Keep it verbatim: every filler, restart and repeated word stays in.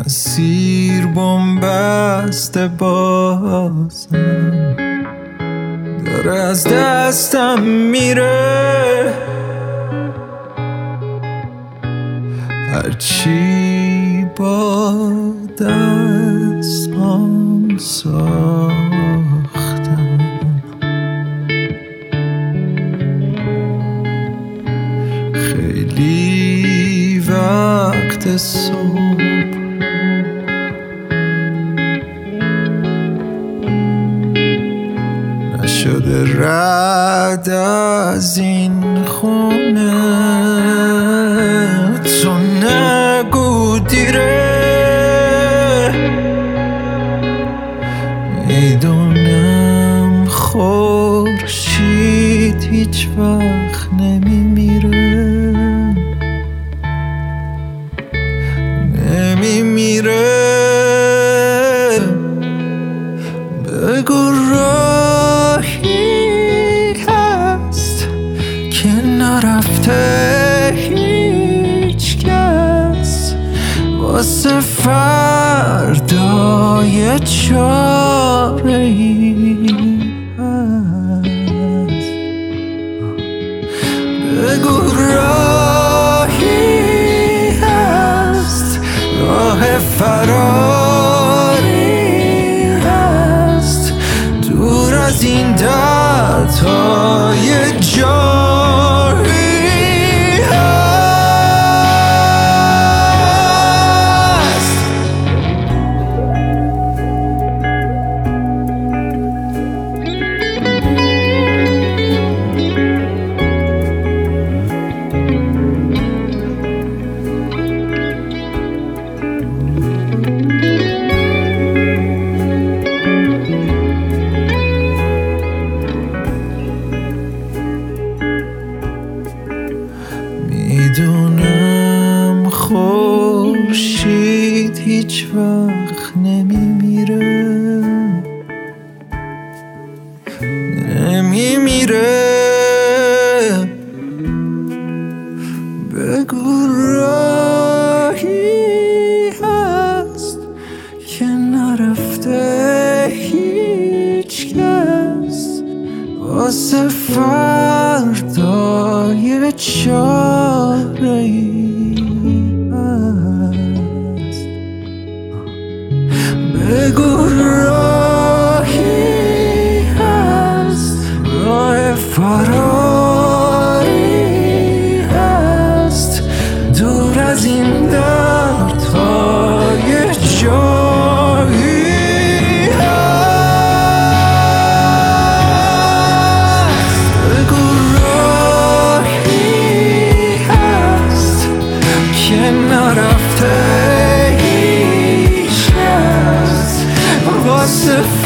مسیر بن‌بسته بازم داره از دستم میره، هرچی با دستام ساختم خیلی وقت صبح نشده رد از این خونه، تو نگو دیره، میدونم خورشید هیچ وقت نمیمیره، نمیمیره. بگو راهی هست که نرفته هیچ کس، واسه فردای چاره ای هست. بگو راهی هست، راه فراری هست، دور از این دردهای جاری هست. میدونم خورشید هیچ وقت نمیمیره، نمیمیره. بگو راهی هست که نرفته هیچ کس، واسه فردای چاره ای هست. بگو راهی هست، راه فراری هست، دور از این دردهای جایی هست. بگو راهی هست که نرفته هیچ کس، واسه